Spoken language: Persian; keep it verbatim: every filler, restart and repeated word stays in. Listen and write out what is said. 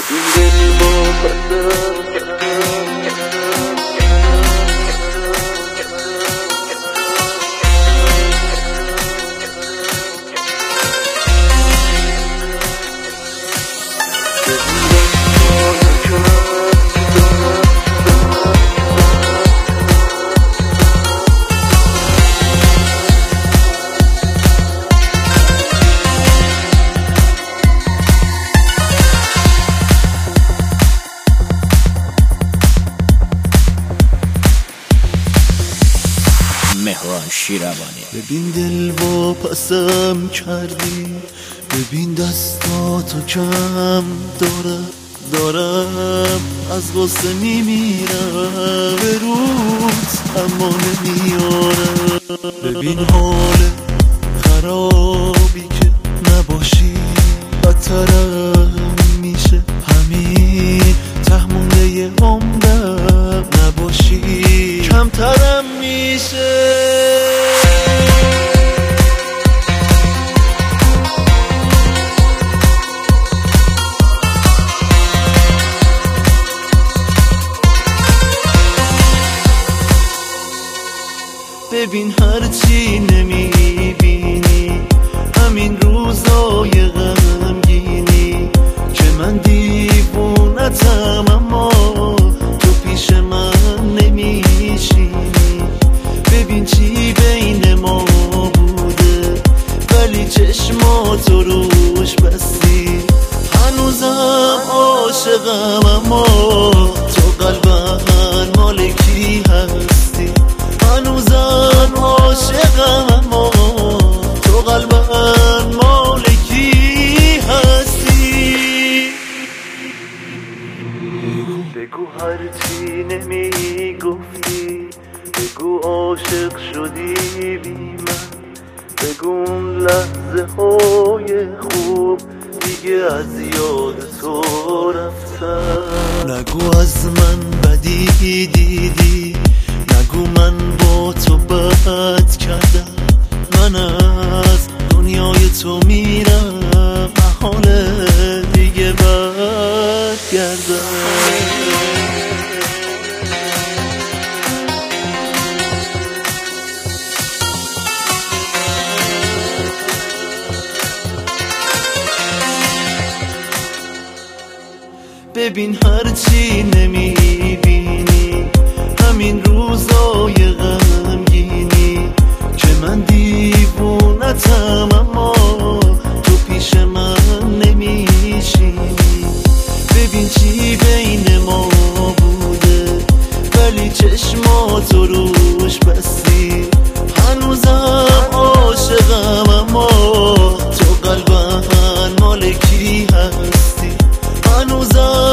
ببین دل واپسم کردی، ببین دستاتو کم دارم دارم از غصه میمیرم، به روز اما نمیارم. ببین حال خرابی که نباشی بدترم میشه، همین تهمونده عمرم نباشی کمترم میشه. ببین هرچی نمیبینی همین روزای غمگینی که من دیوونتم، اما تو پیش من نمیشینی. ببین چی بین ما بوده ولی چشماتو روش بستی، هنوزم عاشقم اما تو قلبم مالکی هستی. هنوزم عاشقم اما تو قلبم مالکی هستی. بگو هرچی نمیگفتی، بگو عاشق شدی بی من، بگو اون لحظه های خوب دیگه از یاد تو رفتن. نگو از من بدی دیدی، نگو من با تو بد کردم. من از دنیای تو میرم، محاله دیگه برگردم. ببین هرچی نمیبینی همین روزای غمگینی که من دیوونتم، اما تو پیش من نمیشینی. ببین چی بین ما بوده ولی چشماتو روش بستی، هنوزم عاشقم اما تو قلبم مالکی هستی. هنوزم